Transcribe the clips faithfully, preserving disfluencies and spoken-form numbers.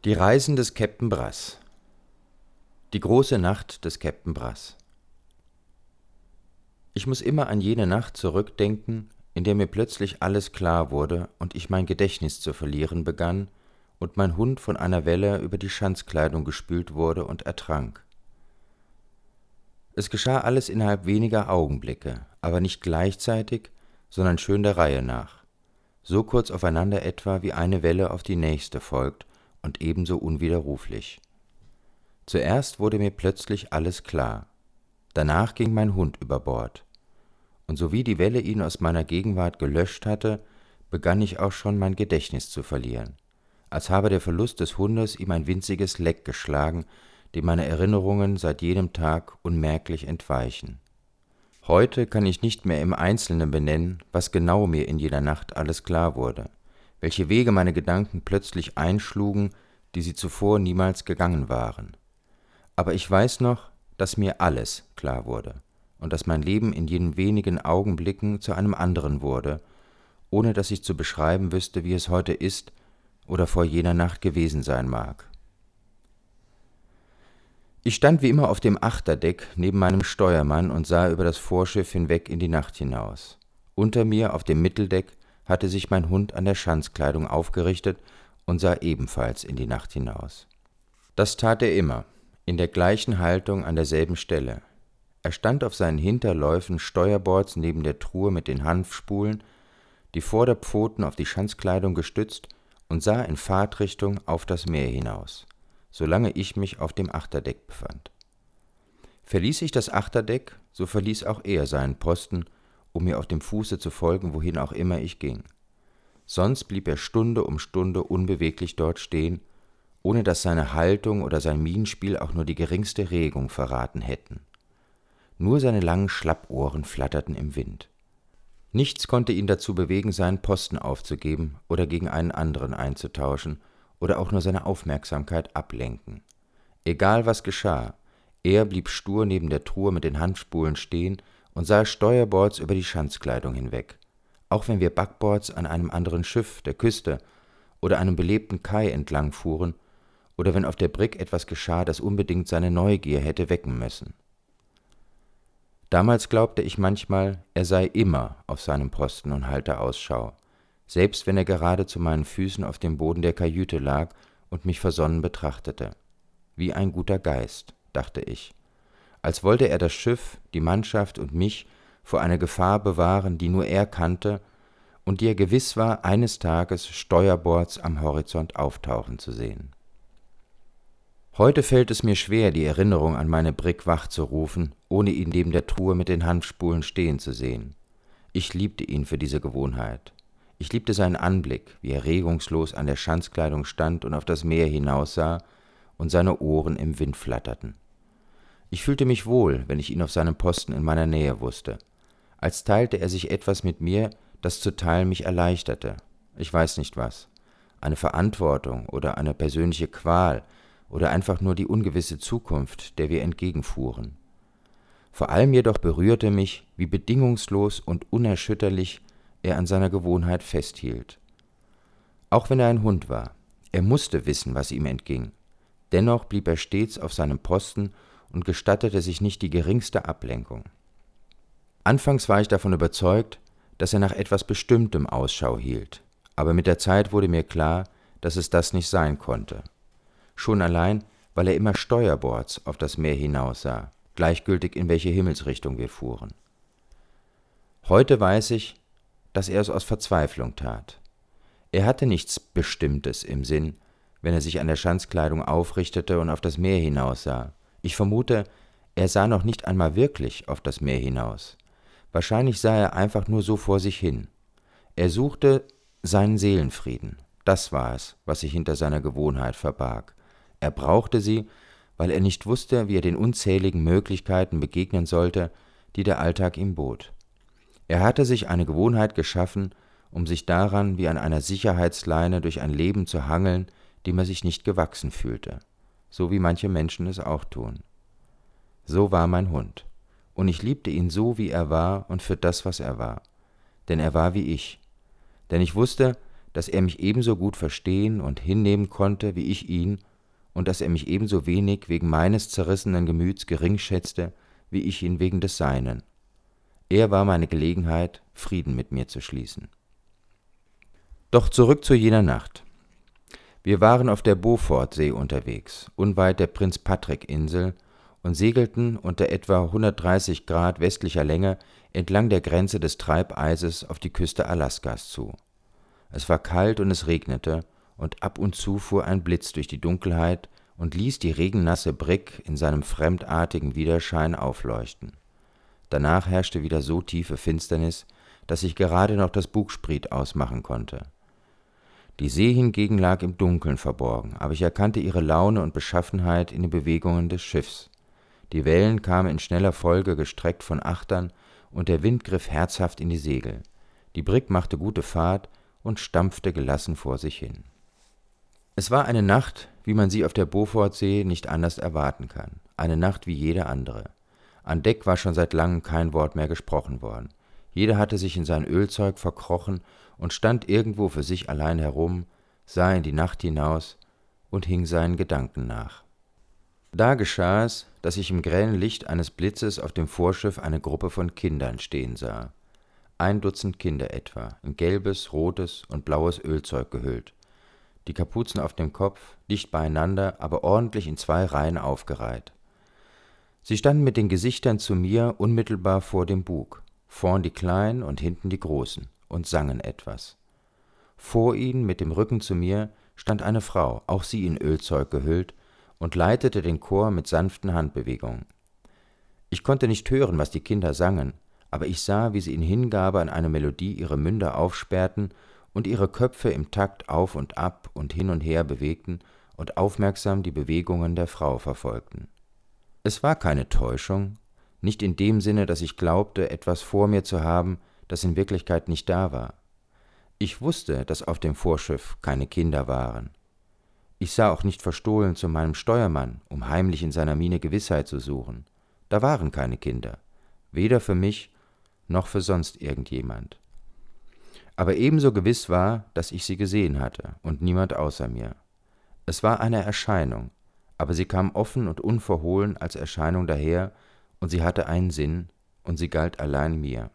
Die Reisen des Käpt'n Brass. Die große Nacht des Käpt'n Brass. Ich muss immer an jene Nacht zurückdenken, in der mir plötzlich alles klar wurde und ich mein Gedächtnis zu verlieren begann und mein Hund von einer Welle über die Schanzkleidung gespült wurde und ertrank. Es geschah alles innerhalb weniger Augenblicke, aber nicht gleichzeitig, sondern schön der Reihe nach, so kurz aufeinander etwa, wie eine Welle auf die nächste folgt, und ebenso unwiderruflich. Zuerst wurde mir plötzlich alles klar. Danach ging mein Hund über Bord. Und sowie die Welle ihn aus meiner Gegenwart gelöscht hatte, begann ich auch schon mein Gedächtnis zu verlieren, als habe der Verlust des Hundes ihm ein winziges Leck geschlagen, dem meine Erinnerungen seit jenem Tag unmerklich entweichen. Heute kann ich nicht mehr im Einzelnen benennen, was genau mir in jener Nacht alles klar wurde, welche Wege meine Gedanken plötzlich einschlugen, die sie zuvor niemals gegangen waren. Aber ich weiß noch, dass mir alles klar wurde und dass mein Leben in jenen wenigen Augenblicken zu einem anderen wurde, ohne dass ich zu beschreiben wüsste, wie es heute ist oder vor jener Nacht gewesen sein mag. Ich stand wie immer auf dem Achterdeck neben meinem Steuermann und sah über das Vorschiff hinweg in die Nacht hinaus. Unter mir auf dem Mitteldeck hatte sich mein Hund an der Schanzkleidung aufgerichtet und sah ebenfalls in die Nacht hinaus. Das tat er immer, in der gleichen Haltung an derselben Stelle. Er stand auf seinen Hinterläufen steuerbords neben der Truhe mit den Hanfspulen, die Vorderpfoten auf die Schanzkleidung gestützt, und sah in Fahrtrichtung auf das Meer hinaus, solange ich mich auf dem Achterdeck befand. Verließ ich das Achterdeck, so verließ auch er seinen Posten, um mir auf dem Fuße zu folgen, wohin auch immer ich ging. Sonst blieb er Stunde um Stunde unbeweglich dort stehen, ohne dass seine Haltung oder sein Mienenspiel auch nur die geringste Regung verraten hätten. Nur seine langen Schlappohren flatterten im Wind. Nichts konnte ihn dazu bewegen, seinen Posten aufzugeben oder gegen einen anderen einzutauschen oder auch nur seine Aufmerksamkeit ablenken. Egal was geschah, er blieb stur neben der Truhe mit den Hanfspulen stehen und sah steuerbords über die Schanzkleidung hinweg, auch wenn wir backbords an einem anderen Schiff, der Küste oder einem belebten Kai entlang fuhren, oder wenn auf der Brigg etwas geschah, das unbedingt seine Neugier hätte wecken müssen. Damals glaubte ich manchmal, er sei immer auf seinem Posten und halte Ausschau, selbst wenn er gerade zu meinen Füßen auf dem Boden der Kajüte lag und mich versonnen betrachtete. Wie ein guter Geist, dachte ich, als wollte er das Schiff, die Mannschaft und mich vor einer Gefahr bewahren, die nur er kannte und die er gewiss war, eines Tages steuerbords am Horizont auftauchen zu sehen. Heute fällt es mir schwer, die Erinnerung an meine Brigg wachzurufen, ohne ihn neben der Truhe mit den Hanfspulen stehen zu sehen. Ich liebte ihn für diese Gewohnheit. Ich liebte seinen Anblick, wie er regungslos an der Schanzkleidung stand und auf das Meer hinaussah und seine Ohren im Wind flatterten. Ich fühlte mich wohl, wenn ich ihn auf seinem Posten in meiner Nähe wusste, als teilte er sich etwas mit mir, das zu teilen mich erleichterte. Ich weiß nicht was. Eine Verantwortung oder eine persönliche Qual oder einfach nur die ungewisse Zukunft, der wir entgegenfuhren. Vor allem jedoch berührte mich, wie bedingungslos und unerschütterlich er an seiner Gewohnheit festhielt. Auch wenn er ein Hund war, er musste wissen, was ihm entging. Dennoch blieb er stets auf seinem Posten und gestattete sich nicht die geringste Ablenkung. Anfangs war ich davon überzeugt, dass er nach etwas Bestimmtem Ausschau hielt, aber mit der Zeit wurde mir klar, dass es das nicht sein konnte. Schon allein, weil er immer steuerbords auf das Meer hinaussah, gleichgültig in welche Himmelsrichtung wir fuhren. Heute weiß ich, dass er es aus Verzweiflung tat. Er hatte nichts Bestimmtes im Sinn, wenn er sich an der Schanzkleidung aufrichtete und auf das Meer hinaussah. Ich vermute, er sah noch nicht einmal wirklich auf das Meer hinaus. Wahrscheinlich sah er einfach nur so vor sich hin. Er suchte seinen Seelenfrieden. Das war es, was sich hinter seiner Gewohnheit verbarg. Er brauchte sie, weil er nicht wusste, wie er den unzähligen Möglichkeiten begegnen sollte, die der Alltag ihm bot. Er hatte sich eine Gewohnheit geschaffen, um sich daran wie an einer Sicherheitsleine durch ein Leben zu hangeln, dem er sich nicht gewachsen fühlte, so wie manche Menschen es auch tun. So war mein Hund, und ich liebte ihn so, wie er war und für das, was er war, denn er war wie ich, denn ich wusste, dass er mich ebenso gut verstehen und hinnehmen konnte, wie ich ihn, und dass er mich ebenso wenig wegen meines zerrissenen Gemüts gering schätzte, wie ich ihn wegen des seinen. Er war meine Gelegenheit, Frieden mit mir zu schließen. Doch zurück zu jener Nacht. Wir waren auf der Beaufortsee unterwegs, unweit der Prinz-Patrick-Insel, und segelten unter etwa hundertdreißig Grad westlicher Länge entlang der Grenze des Treibeises auf die Küste Alaskas zu. Es war kalt und es regnete, und ab und zu fuhr ein Blitz durch die Dunkelheit und ließ die regennasse Brigg in seinem fremdartigen Widerschein aufleuchten. Danach herrschte wieder so tiefe Finsternis, dass ich gerade noch das Bugspriet ausmachen konnte. Die See hingegen lag im Dunkeln verborgen, aber ich erkannte ihre Laune und Beschaffenheit in den Bewegungen des Schiffs. Die Wellen kamen in schneller Folge gestreckt von Achtern, und der Wind griff herzhaft in die Segel. Die Brigg machte gute Fahrt und stampfte gelassen vor sich hin. Es war eine Nacht, wie man sie auf der Beaufortsee nicht anders erwarten kann, eine Nacht wie jede andere. An Deck war schon seit langem kein Wort mehr gesprochen worden. Jeder hatte sich in sein Ölzeug verkrochen und stand irgendwo für sich allein herum, sah in die Nacht hinaus und hing seinen Gedanken nach. Da geschah es, dass ich im grellen Licht eines Blitzes auf dem Vorschiff eine Gruppe von Kindern stehen sah. Ein Dutzend Kinder etwa, in gelbes, rotes und blaues Ölzeug gehüllt. Die Kapuzen auf dem Kopf, dicht beieinander, aber ordentlich in zwei Reihen aufgereiht. Sie standen mit den Gesichtern zu mir unmittelbar vor dem Bug, vorn die Kleinen und hinten die Großen, und sangen etwas. Vor ihnen, mit dem Rücken zu mir, stand eine Frau, auch sie in Ölzeug gehüllt, und leitete den Chor mit sanften Handbewegungen. Ich konnte nicht hören, was die Kinder sangen, aber ich sah, wie sie in Hingabe an eine Melodie ihre Münder aufsperrten und ihre Köpfe im Takt auf und ab und hin und her bewegten und aufmerksam die Bewegungen der Frau verfolgten. Es war keine Täuschung, nicht in dem Sinne, dass ich glaubte, etwas vor mir zu haben, das in Wirklichkeit nicht da war. Ich wusste, dass auf dem Vorschiff keine Kinder waren. Ich sah auch nicht verstohlen zu meinem Steuermann, um heimlich in seiner Miene Gewissheit zu suchen. Da waren keine Kinder, weder für mich noch für sonst irgendjemand. Aber ebenso gewiss war, dass ich sie gesehen hatte und niemand außer mir. Es war eine Erscheinung, aber sie kam offen und unverhohlen als Erscheinung daher, und sie hatte einen Sinn, und sie galt allein mir.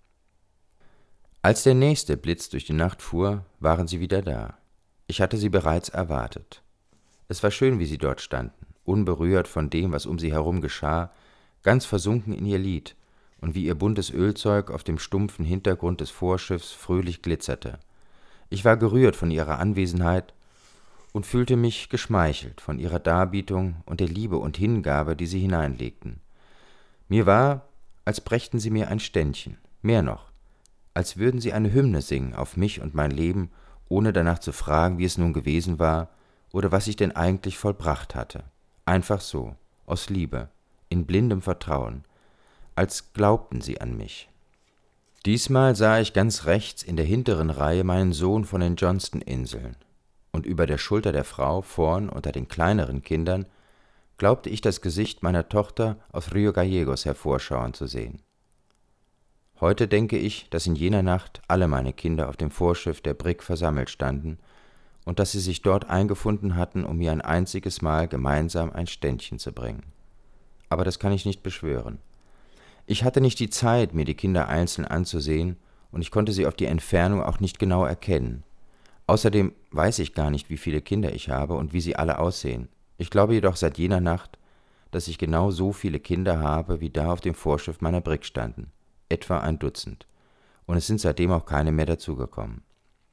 Als der nächste Blitz durch die Nacht fuhr, waren sie wieder da. Ich hatte sie bereits erwartet. Es war schön, wie sie dort standen, unberührt von dem, was um sie herum geschah, ganz versunken in ihr Lied, und wie ihr buntes Ölzeug auf dem stumpfen Hintergrund des Vorschiffs fröhlich glitzerte. Ich war gerührt von ihrer Anwesenheit und fühlte mich geschmeichelt von ihrer Darbietung und der Liebe und Hingabe, die sie hineinlegten. Mir war, als brächten sie mir ein Ständchen, mehr noch, als würden sie eine Hymne singen auf mich und mein Leben, ohne danach zu fragen, wie es nun gewesen war oder was ich denn eigentlich vollbracht hatte. Einfach so, aus Liebe, in blindem Vertrauen, als glaubten sie an mich. Diesmal sah ich ganz rechts in der hinteren Reihe meinen Sohn von den Johnston-Inseln, und über der Schulter der Frau vorn unter den kleineren Kindern glaubte ich das Gesicht meiner Tochter aus Rio Gallegos hervorschauen zu sehen. Heute denke ich, dass in jener Nacht alle meine Kinder auf dem Vorschiff der Brigg versammelt standen und dass sie sich dort eingefunden hatten, um mir ein einziges Mal gemeinsam ein Ständchen zu bringen. Aber das kann ich nicht beschwören. Ich hatte nicht die Zeit, mir die Kinder einzeln anzusehen, und ich konnte sie auf die Entfernung auch nicht genau erkennen. Außerdem weiß ich gar nicht, wie viele Kinder ich habe und wie sie alle aussehen. Ich glaube jedoch seit jener Nacht, dass ich genau so viele Kinder habe, wie da auf dem Vorschiff meiner Brigg standen. Etwa ein Dutzend, und es sind seitdem auch keine mehr dazugekommen.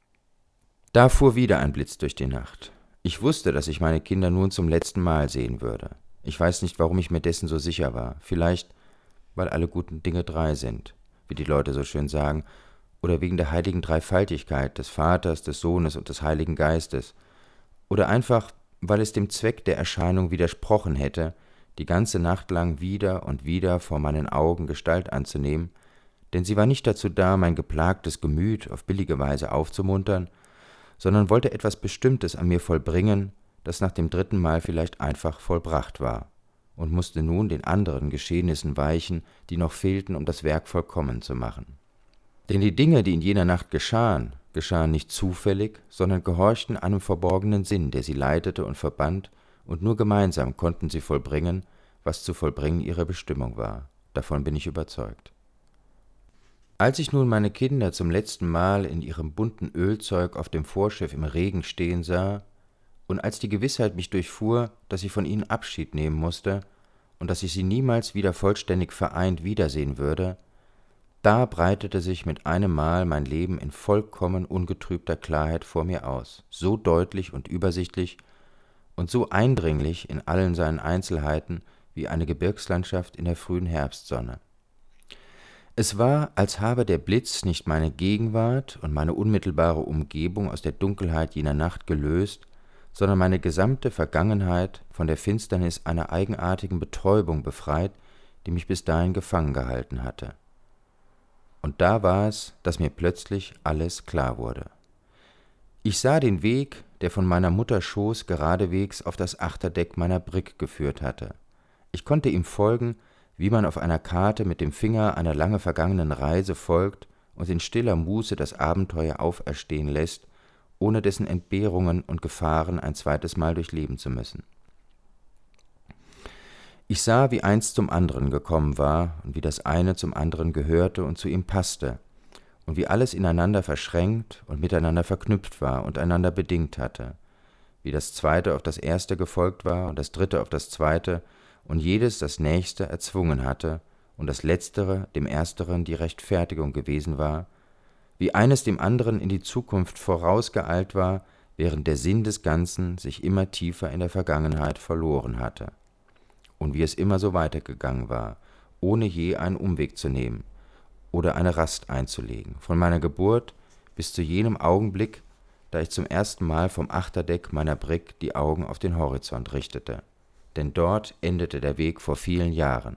Da fuhr wieder ein Blitz durch die Nacht. Ich wusste, dass ich meine Kinder nun zum letzten Mal sehen würde. Ich weiß nicht, warum ich mir dessen so sicher war. Vielleicht, weil alle guten Dinge drei sind, wie die Leute so schön sagen, oder wegen der heiligen Dreifaltigkeit des Vaters, des Sohnes und des Heiligen Geistes, oder einfach, weil es dem Zweck der Erscheinung widersprochen hätte, die ganze Nacht lang wieder und wieder vor meinen Augen Gestalt anzunehmen, denn sie war nicht dazu da, mein geplagtes Gemüt auf billige Weise aufzumuntern, sondern wollte etwas Bestimmtes an mir vollbringen, das nach dem dritten Mal vielleicht einfach vollbracht war, und musste nun den anderen Geschehnissen weichen, die noch fehlten, um das Werk vollkommen zu machen. Denn die Dinge, die in jener Nacht geschahen, geschahen nicht zufällig, sondern gehorchten einem verborgenen Sinn, der sie leitete und verband, und nur gemeinsam konnten sie vollbringen, was zu vollbringen ihre Bestimmung war. Davon bin ich überzeugt. Als ich nun meine Kinder zum letzten Mal in ihrem bunten Ölzeug auf dem Vorschiff im Regen stehen sah, und als die Gewissheit mich durchfuhr, dass ich von ihnen Abschied nehmen musste und dass ich sie niemals wieder vollständig vereint wiedersehen würde, da breitete sich mit einem Mal mein Leben in vollkommen ungetrübter Klarheit vor mir aus, so deutlich und übersichtlich und so eindringlich in allen seinen Einzelheiten wie eine Gebirgslandschaft in der frühen Herbstsonne. Es war, als habe der Blitz nicht meine Gegenwart und meine unmittelbare Umgebung aus der Dunkelheit jener Nacht gelöst, sondern meine gesamte Vergangenheit von der Finsternis einer eigenartigen Betäubung befreit, die mich bis dahin gefangen gehalten hatte. Und da war es, dass mir plötzlich alles klar wurde. Ich sah den Weg, der von meiner Mutter Schoß geradewegs auf das Achterdeck meiner Brigg geführt hatte. Ich konnte ihm folgen, wie man auf einer Karte mit dem Finger einer lange vergangenen Reise folgt und in stiller Muße das Abenteuer auferstehen lässt, ohne dessen Entbehrungen und Gefahren ein zweites Mal durchleben zu müssen. Ich sah, wie eins zum anderen gekommen war und wie das eine zum anderen gehörte und zu ihm passte und wie alles ineinander verschränkt und miteinander verknüpft war und einander bedingt hatte, wie das zweite auf das erste gefolgt war und das dritte auf das zweite und jedes das nächste erzwungen hatte und das letztere dem ersteren die Rechtfertigung gewesen war, wie eines dem anderen in die Zukunft vorausgeeilt war, während der Sinn des Ganzen sich immer tiefer in der Vergangenheit verloren hatte. Und wie es immer so weitergegangen war, ohne je einen Umweg zu nehmen oder eine Rast einzulegen, von meiner Geburt bis zu jenem Augenblick, da ich zum ersten Mal vom Achterdeck meiner Brigg die Augen auf den Horizont richtete. Denn dort endete der Weg vor vielen Jahren.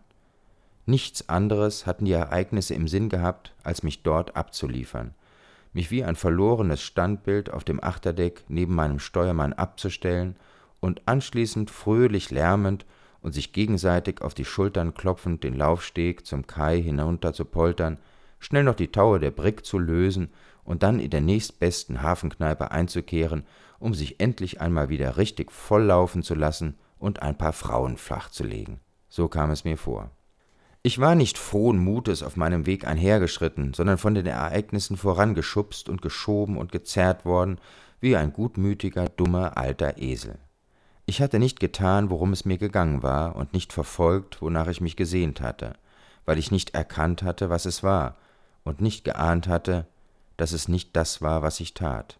Nichts anderes hatten die Ereignisse im Sinn gehabt, als mich dort abzuliefern, mich wie ein verlorenes Standbild auf dem Achterdeck neben meinem Steuermann abzustellen und anschließend fröhlich lärmend und sich gegenseitig auf die Schultern klopfend den Laufsteg zum Kai hinunter zu poltern, schnell noch die Taue der Brigg zu lösen und dann in der nächstbesten Hafenkneipe einzukehren, um sich endlich einmal wieder richtig volllaufen zu lassen und ein paar Frauen flach zu legen. So kam es mir vor. Ich war nicht frohen Mutes auf meinem Weg einhergeschritten, sondern von den Ereignissen vorangeschubst und geschoben und gezerrt worden, wie ein gutmütiger, dummer, alter Esel. Ich hatte nicht getan, worum es mir gegangen war, und nicht verfolgt, wonach ich mich gesehnt hatte, weil ich nicht erkannt hatte, was es war, und nicht geahnt hatte, dass es nicht das war, was ich tat.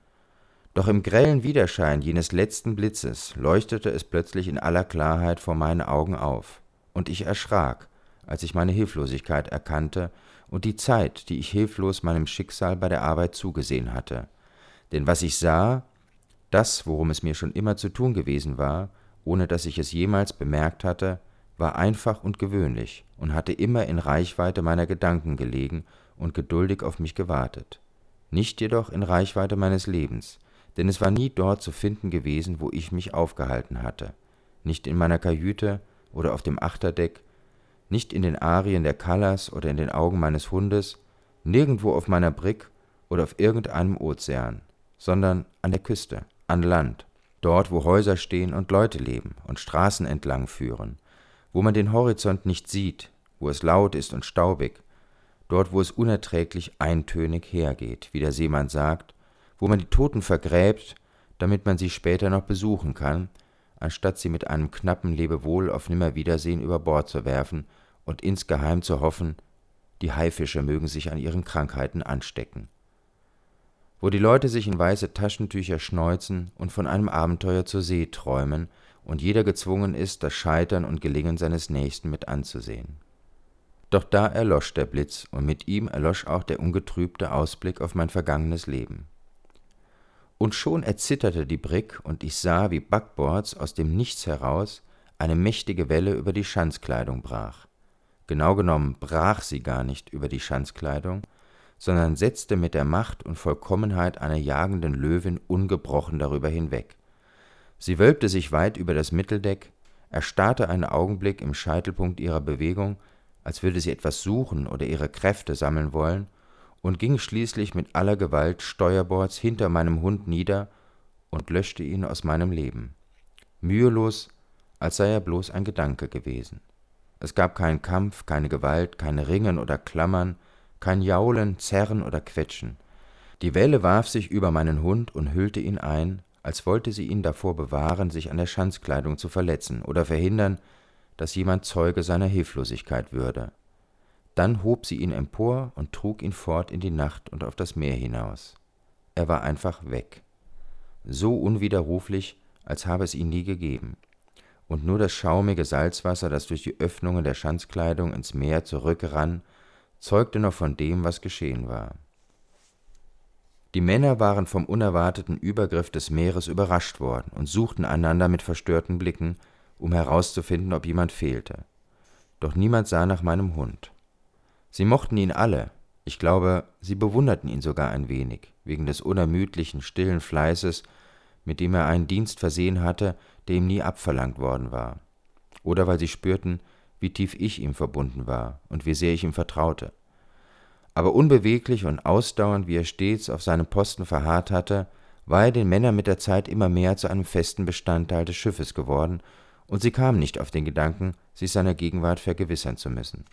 Doch im grellen Widerschein jenes letzten Blitzes leuchtete es plötzlich in aller Klarheit vor meinen Augen auf, und ich erschrak, als ich meine Hilflosigkeit erkannte und die Zeit, die ich hilflos meinem Schicksal bei der Arbeit zugesehen hatte. Denn was ich sah, das, worum es mir schon immer zu tun gewesen war, ohne dass ich es jemals bemerkt hatte, war einfach und gewöhnlich und hatte immer in Reichweite meiner Gedanken gelegen und geduldig auf mich gewartet. Nicht jedoch in Reichweite meines Lebens, denn es war nie dort zu finden gewesen, wo ich mich aufgehalten hatte. Nicht in meiner Kajüte oder auf dem Achterdeck, nicht in den Arien der Callas oder in den Augen meines Hundes, nirgendwo auf meiner Brigg oder auf irgendeinem Ozean, sondern an der Küste, an Land, dort, wo Häuser stehen und Leute leben und Straßen entlang führen, wo man den Horizont nicht sieht, wo es laut ist und staubig, dort, wo es unerträglich eintönig hergeht, wie der Seemann sagt, wo man die Toten vergräbt, damit man sie später noch besuchen kann, anstatt sie mit einem knappen Lebewohl auf Nimmerwiedersehen über Bord zu werfen und insgeheim zu hoffen, die Haifische mögen sich an ihren Krankheiten anstecken. Wo die Leute sich in weiße Taschentücher schneuzen und von einem Abenteuer zur See träumen und jeder gezwungen ist, das Scheitern und Gelingen seines Nächsten mit anzusehen. Doch da erlosch der Blitz und mit ihm erlosch auch der ungetrübte Ausblick auf mein vergangenes Leben. Und schon erzitterte die Brigg und ich sah, wie backbords aus dem Nichts heraus eine mächtige Welle über die Schanzkleidung brach. Genau genommen brach sie gar nicht über die Schanzkleidung, sondern setzte mit der Macht und Vollkommenheit einer jagenden Löwin ungebrochen darüber hinweg. Sie wölbte sich weit über das Mitteldeck, erstarrte einen Augenblick im Scheitelpunkt ihrer Bewegung, als würde sie etwas suchen oder ihre Kräfte sammeln wollen, und ging schließlich mit aller Gewalt steuerbords hinter meinem Hund nieder und löschte ihn aus meinem Leben. Mühelos, als sei er bloß ein Gedanke gewesen. Es gab keinen Kampf, keine Gewalt, kein Ringen oder Klammern, kein Jaulen, Zerren oder Quetschen. Die Welle warf sich über meinen Hund und hüllte ihn ein, als wollte sie ihn davor bewahren, sich an der Schanzkleidung zu verletzen oder verhindern, dass jemand Zeuge seiner Hilflosigkeit würde. Dann hob sie ihn empor und trug ihn fort in die Nacht und auf das Meer hinaus. Er war einfach weg. So unwiderruflich, als habe es ihn nie gegeben. Und nur das schaumige Salzwasser, das durch die Öffnungen der Schanzkleidung ins Meer zurückrann, zeugte noch von dem, was geschehen war. Die Männer waren vom unerwarteten Übergriff des Meeres überrascht worden und suchten einander mit verstörten Blicken, um herauszufinden, ob jemand fehlte. Doch niemand sah nach meinem Hund. Sie mochten ihn alle, ich glaube, sie bewunderten ihn sogar ein wenig, wegen des unermüdlichen, stillen Fleißes, mit dem er einen Dienst versehen hatte, der ihm nie abverlangt worden war. Oder weil sie spürten, wie tief ich ihm verbunden war und wie sehr ich ihm vertraute. Aber unbeweglich und ausdauernd, wie er stets auf seinem Posten verharrt hatte, war er den Männern mit der Zeit immer mehr zu einem festen Bestandteil des Schiffes geworden, und sie kamen nicht auf den Gedanken, sich seiner Gegenwart vergewissern zu müssen.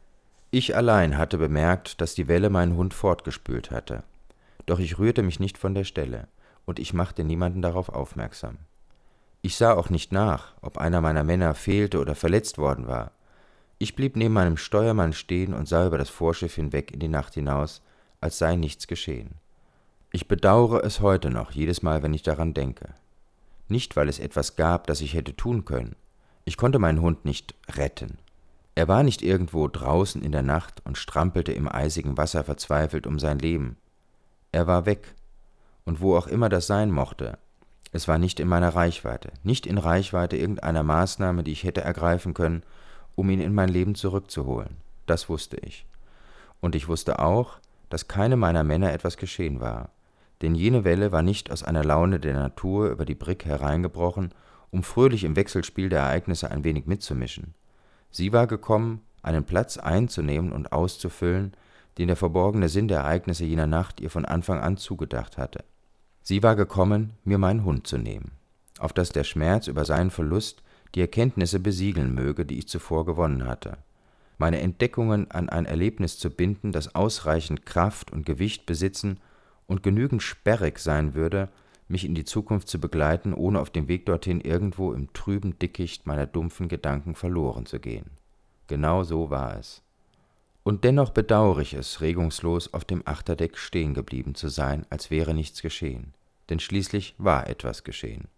Ich allein hatte bemerkt, dass die Welle meinen Hund fortgespült hatte. Doch ich rührte mich nicht von der Stelle, und ich machte niemanden darauf aufmerksam. Ich sah auch nicht nach, ob einer meiner Männer fehlte oder verletzt worden war. Ich blieb neben meinem Steuermann stehen und sah über das Vorschiff hinweg in die Nacht hinaus, als sei nichts geschehen. Ich bedauere es heute noch, jedes Mal, wenn ich daran denke. Nicht, weil es etwas gab, das ich hätte tun können. Ich konnte meinen Hund nicht retten. Er war nicht irgendwo draußen in der Nacht und strampelte im eisigen Wasser verzweifelt um sein Leben. Er war weg, und wo auch immer das sein mochte, es war nicht in meiner Reichweite, nicht in Reichweite irgendeiner Maßnahme, die ich hätte ergreifen können, um ihn in mein Leben zurückzuholen. Das wusste ich. Und ich wusste auch, dass keinem meiner Männer etwas geschehen war, denn jene Welle war nicht aus einer Laune der Natur über die Brigg hereingebrochen, um fröhlich im Wechselspiel der Ereignisse ein wenig mitzumischen. Sie war gekommen, einen Platz einzunehmen und auszufüllen, den der verborgene Sinn der Ereignisse jener Nacht ihr von Anfang an zugedacht hatte. Sie war gekommen, mir meinen Hund zu nehmen, auf dass der Schmerz über seinen Verlust die Erkenntnisse besiegeln möge, die ich zuvor gewonnen hatte. Meine Entdeckungen an ein Erlebnis zu binden, das ausreichend Kraft und Gewicht besitzen und genügend sperrig sein würde, mich in die Zukunft zu begleiten, ohne auf dem Weg dorthin irgendwo im trüben Dickicht meiner dumpfen Gedanken verloren zu gehen. Genau so war es. Und dennoch bedauere ich es, regungslos auf dem Achterdeck stehen geblieben zu sein, als wäre nichts geschehen. Denn schließlich war etwas geschehen.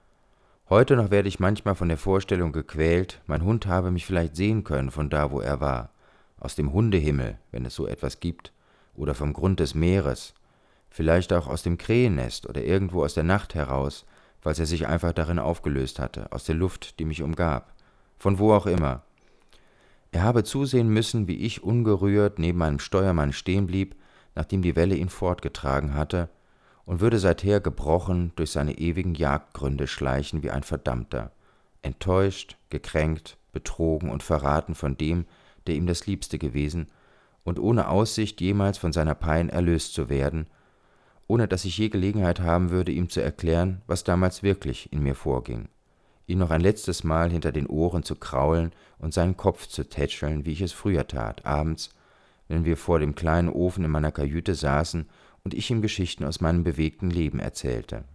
Heute noch werde ich manchmal von der Vorstellung gequält, mein Hund habe mich vielleicht sehen können von da, wo er war, aus dem Hundehimmel, wenn es so etwas gibt, oder vom Grund des Meeres, vielleicht auch aus dem Krähennest oder irgendwo aus der Nacht heraus, falls er sich einfach darin aufgelöst hatte, aus der Luft, die mich umgab, von wo auch immer. Er habe zusehen müssen, wie ich ungerührt neben meinem Steuermann stehen blieb, nachdem die Welle ihn fortgetragen hatte, und würde seither gebrochen durch seine ewigen Jagdgründe schleichen wie ein Verdammter, enttäuscht, gekränkt, betrogen und verraten von dem, der ihm das Liebste gewesen, und ohne Aussicht, jemals von seiner Pein erlöst zu werden, ohne dass ich je Gelegenheit haben würde, ihm zu erklären, was damals wirklich in mir vorging, ihn noch ein letztes Mal hinter den Ohren zu kraulen und seinen Kopf zu tätscheln, wie ich es früher tat, abends, wenn wir vor dem kleinen Ofen in meiner Kajüte saßen und ich ihm Geschichten aus meinem bewegten Leben erzählte.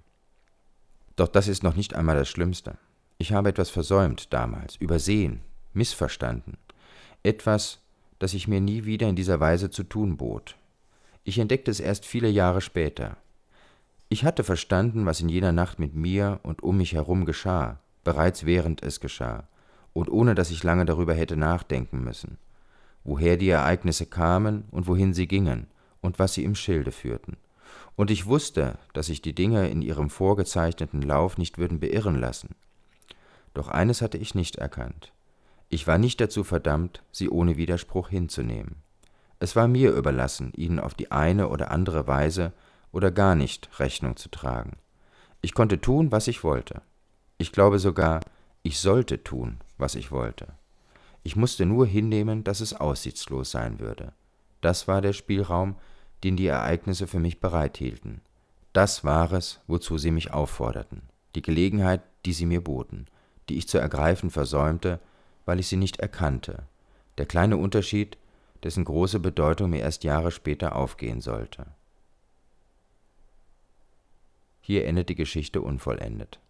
Doch das ist noch nicht einmal das Schlimmste. Ich habe etwas versäumt damals, übersehen, missverstanden. Etwas, das ich mir nie wieder in dieser Weise zu tun bot. Ich entdeckte es erst viele Jahre später. Ich hatte verstanden, was in jener Nacht mit mir und um mich herum geschah, bereits während es geschah, und ohne dass ich lange darüber hätte nachdenken müssen, woher die Ereignisse kamen und wohin sie gingen, und was sie im Schilde führten. Und ich wusste, dass sich die Dinge in ihrem vorgezeichneten Lauf nicht würden beirren lassen. Doch eines hatte ich nicht erkannt. Ich war nicht dazu verdammt, sie ohne Widerspruch hinzunehmen. Es war mir überlassen, ihnen auf die eine oder andere Weise oder gar nicht Rechnung zu tragen. Ich konnte tun, was ich wollte. Ich glaube sogar, ich sollte tun, was ich wollte. Ich musste nur hinnehmen, dass es aussichtslos sein würde. Das war der Spielraum, den die Ereignisse für mich bereithielten. Das war es, wozu sie mich aufforderten, die Gelegenheit, die sie mir boten, die ich zu ergreifen versäumte, weil ich sie nicht erkannte, der kleine Unterschied, dessen große Bedeutung mir erst Jahre später aufgehen sollte. Hier endet die Geschichte unvollendet.